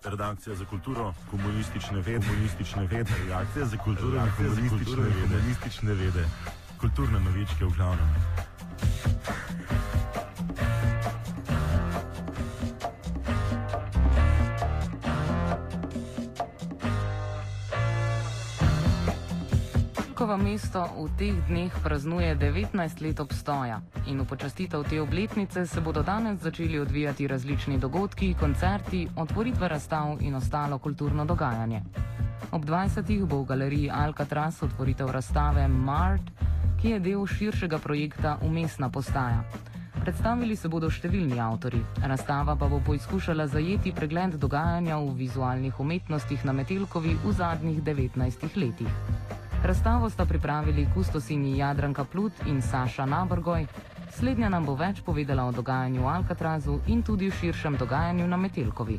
Redakcija za kulturo, komunistične vede, redakcija za kulturo in komunistične vede, kulturne novičke v glavnem. Ilkovo mesto v teh dneh praznuje 19 let obstoja in v počastitev te obletnice se bodo danes začeli odvijati različni dogodki, koncerti, otvoritve razstav in ostalo kulturno dogajanje. Ob 20. bo v galeriji Alcatraz otvoritev razstave Mart, ki je del širšega projekta Umestna postaja. Predstavili se bodo številni avtorji. Razstava pa bo poizkušala zajeti pregled dogajanja v vizualnih umetnostih na Metelkovi v zadnjih 19 letih. Razstavo sta pripravili kustosini Jadranka Plut in Saša Nabergoj. Slednja nam bo več povedala o dogajanju v Alcatrazu in tudi v širšem dogajanju na Metelkovi.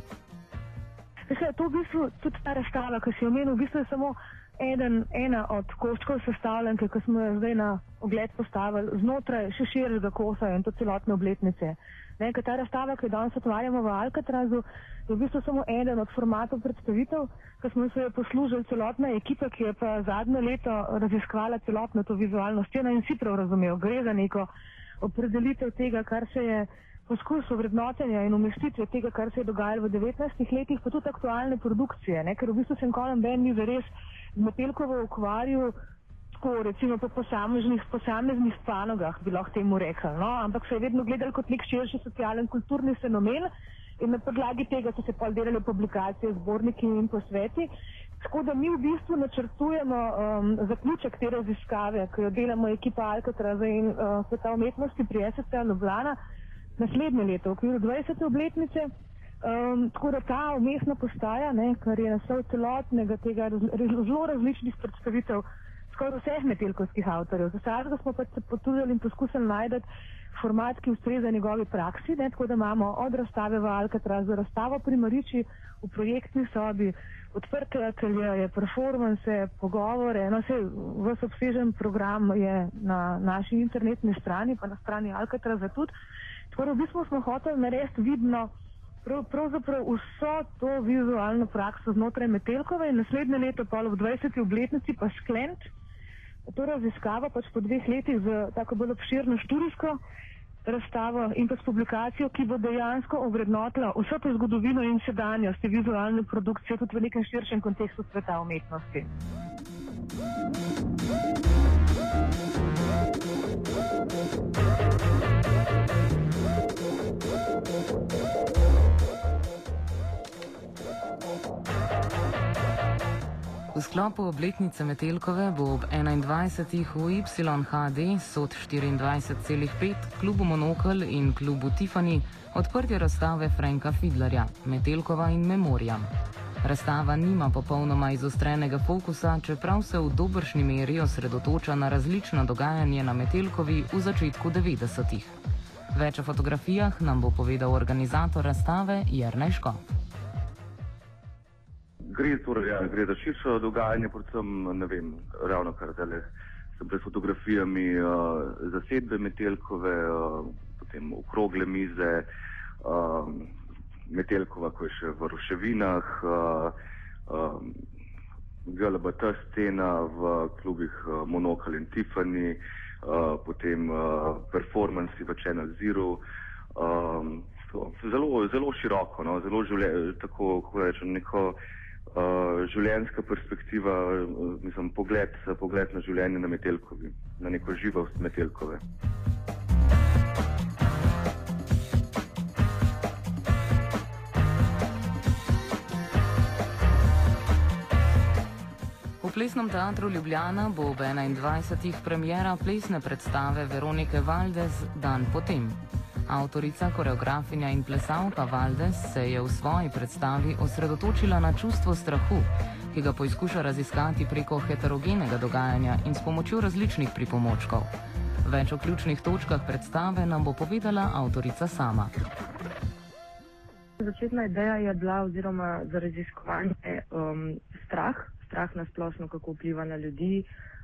To v bistvu tudi ta razstava, ki si jo omenil, v bistvu je samo ena od koščkov sestavljanke, ki smo jo zdaj na ogled postavili znotraj še širšega kosa in to celotne obletnice. Ker ta razstava, ki jo danes otvarjamo v Alcatrazu, je v bistvu samo eden od formatov predstavitev, ki smo se jo poslužili celotna ekipa, ki je pa zadnje leto raziskvala celotno to vizualno sceno in si prav razumel. Gre za neko opredelitev tega, kar se je poskus vrednotenja in umestitve tega, kar se je dogajalo v 19 letih, pa tudi aktualne produkcije, ker v bistvu se Colin Ben ni zares z Metelkovo ukvarjal tako, recimo po posameznih panogah, bi lahko temu rekli, ampak se je vedno gledal kot nek širši socialen kulturni fenomen in na podlagi tega so se pol delali publikacije, zborniki in posveti. Tako da mi v bistvu načrtujemo zaključek te raziskave, ki jo delamo ekipa Alcatraza in Sveta umetnosti pri SSC Ljubljana naslednje leto, v okviru 20. obletnice. Tako da ta umestna postaja, kar je naslov celotnega tega zelo različnih predstavitev skoraj vseh metelkovskih avtorjev. Za vsakega smo pač se potrudili in poskusili najti format, ki ustreza njegovi praksi, tako da imamo od razstave v Alcatrazu, razstavo pri Mariči v projektni sobi, odprte ateljeje, performanse, pogovore, ves obsežen program je na naši internetni strani, pa na strani Alcatraza tudi. Tako da v bistvu smo hoteli narediti vidno pravzaprav vso to vizualno prakso znotraj Metelkove in naslednje leto pa v 20. obletnici pa skleniti to raziskavo pač po 2 letih z tako bolj obširno študijsko razstavo in pa s publikacijo, ki bo dejansko ovrednotila vso to zgodovino in sedanjost te vizualne produkcije tudi v nekem širšem kontekstu sveta umetnosti. V sklopu obletnice Metelkove bo ob 21. v YHD SOT 24,5 klubu Monokel in klubu Tiffany odprtje razstave Franka Fidlerja, Metelkova in Memoriam. Razstava nima popolnoma izostrenega fokusa, čeprav se v dobršni meri osredotoča na različno dogajanje na Metelkovi v začetku 90-ih. Več o fotografijah nam bo povedal organizator razstave Jernej Škof. Gre za širšo dogajanje, predvsem, ravno kar zdaj sem pred fotografijami zasedbe Metelkove, potem okrogle mize, Metelkova, ko je še v ruševinah, GLBT scena v klubih Monokel in Tiffany, potem performansi v Channel Zero, zelo široko, tako rečem, neko življenjska perspektiva, pogled na življenje na Metelkovi, na neko živost Metelkove. V Plesnem teatru Ljubljana bo ob 21. premiera plesne predstave Veronike Valdes Dan potem. Avtorica, koreografinja in plesalka Valdes se je v svoji predstavi osredotočila na čustvo strahu, ki ga poizkuša raziskati preko heterogenega dogajanja in s pomočjo različnih pripomočkov. Več o ključnih točkah predstave nam bo povedala avtorica sama. Začetna ideja je bila oziroma za raziskovanje strah na splošno, kako vpliva na ljudi,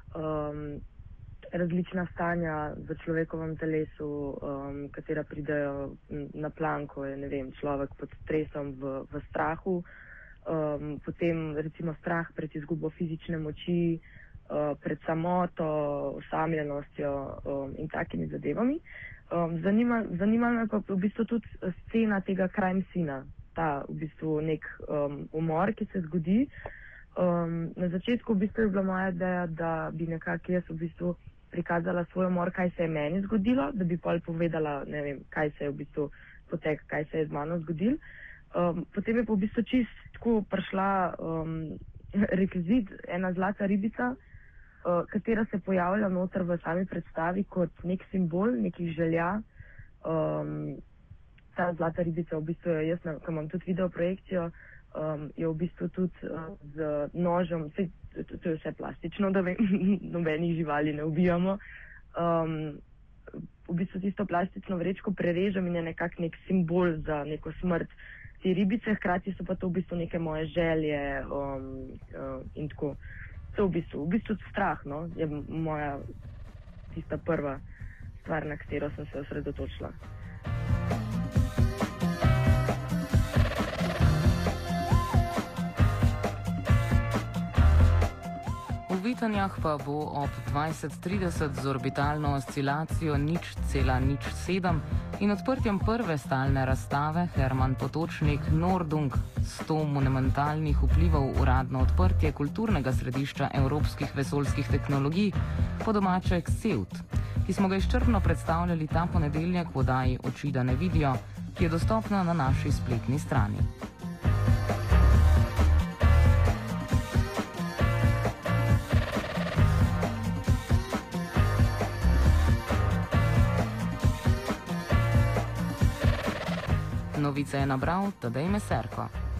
različna stanja v človekovem telesu, katera pridejo na plan, ko je, človek pod stresom v strahu, potem recimo strah pred izgubo fizične moči, pred samoto, osamljenostjo in takimi zadevami. Zanima me pa v bistvu tudi scena tega crime scena, ta v bistvu nek umor, ki se zgodi. Na začetku v bistvu je bila moja ideja, da bi nekako jaz v bistvu prikazala svoj umor, kaj se je meni zgodilo, da bi pol povedala, ne vem, kaj se je v bistvu potek, kaj se je z mano zgodilo. Potem je pa v bistvu čist tako prišla rekvizit, ena zlata ribica, katera se pojavlja noter v sami predstavi kot nek simbol nekih želja. Ta zlata ribica v bistvu je, jaz ko imam tudi video projekcijo, je v bistvu tudi z nožem, to je vse plastično, da nobenih živali ne ubijamo. V bistvu tisto plastično vrečko prerežem in je nekako nek simbol za neko smrt te ribice, hkrati so pa to v bistvu neke moje želje in tako. To v bistvu strah, no, je moja tista prva stvar, na katero sem se osredotočila. V Vitanjah pa bo ob 20:30 z orbitalno oscilacijo 0,07 in odprtjem prve stalne razstave Herman Potočnik Nordung 100 monumentalnih vplivov uradno odprtje kulturnega središča evropskih vesoljskih tehnologij, po domače Ksevt, ki smo ga izčrpno predstavljali ta ponedeljek v oddaji Oči da ne vidijo, ki je dostopna na naši spletni strani. Novice je nabral Tadej Meserko.